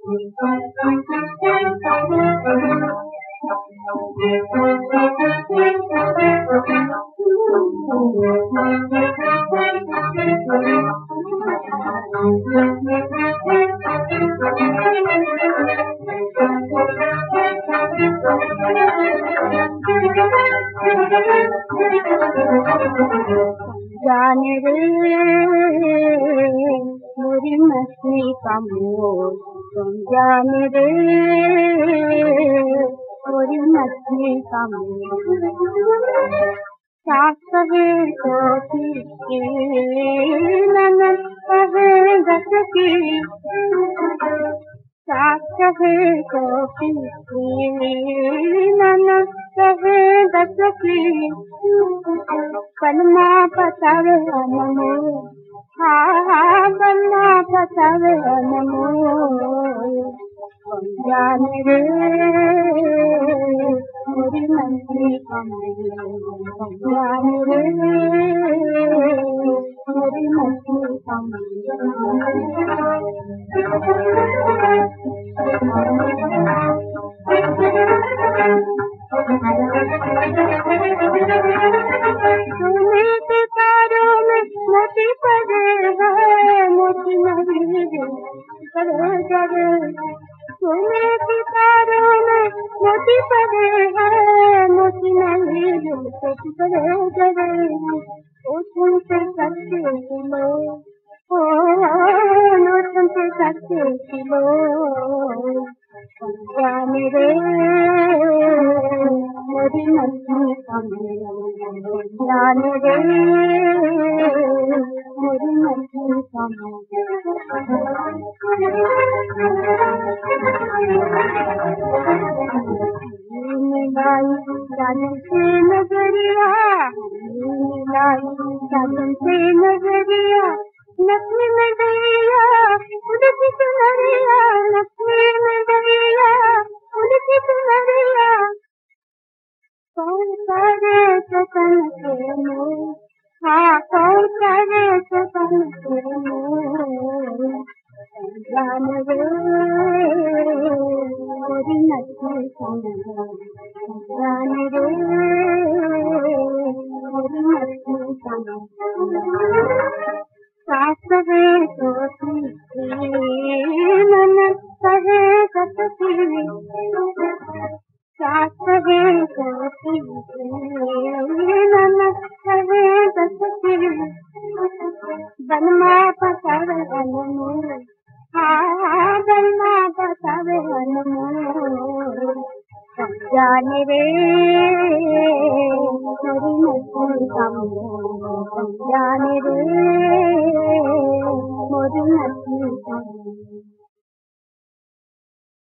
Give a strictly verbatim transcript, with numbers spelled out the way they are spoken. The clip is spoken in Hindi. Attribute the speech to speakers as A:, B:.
A: जाने रे मेरी मछली का मोर, तुम जाने रे मेरी मछली का मोर। सास कहे तो की ननद कहे गस की, सास कहे तो की ननद कहे गस की। बनमा पसावे अनमो, हाँ बनमा पसावे अनमो। जाने रे मेरी मछली का मोर, जाने रे मेरी मछली का सोने के तारों में मोती पड़े हैं, मोती नहीं पड़े जरे। सोने के तारों में मोती पड़े हैं, मोती नहीं पड़े जरे। ओ सुनते सच्चे किलो, ओ सुनते सच्चे किलो। जाने रे मेरी मछली का मोर, जाने रे मेरी मछली का मोर। मिलाई साजन से नजरिया, मिलाई साजन से नजरिया। नखरे में गैया उड़ती सुनरिया, नखरे में गैया उड़ती सुनरिया। कौन करे सपन के मोर, हाँ कौन करे सपन के मोर। जाने रे मेरी मछली का मोर, जाने रे मेरी मछली का मोर। सास कहे तो की ननद कहे गस की, सास कहे तो की ननद कहे गस की। बनमा पसावे अनमो, हाँ बनमा पसावे अनमो। जाने रे मेरी मछली का मोर, जाने रे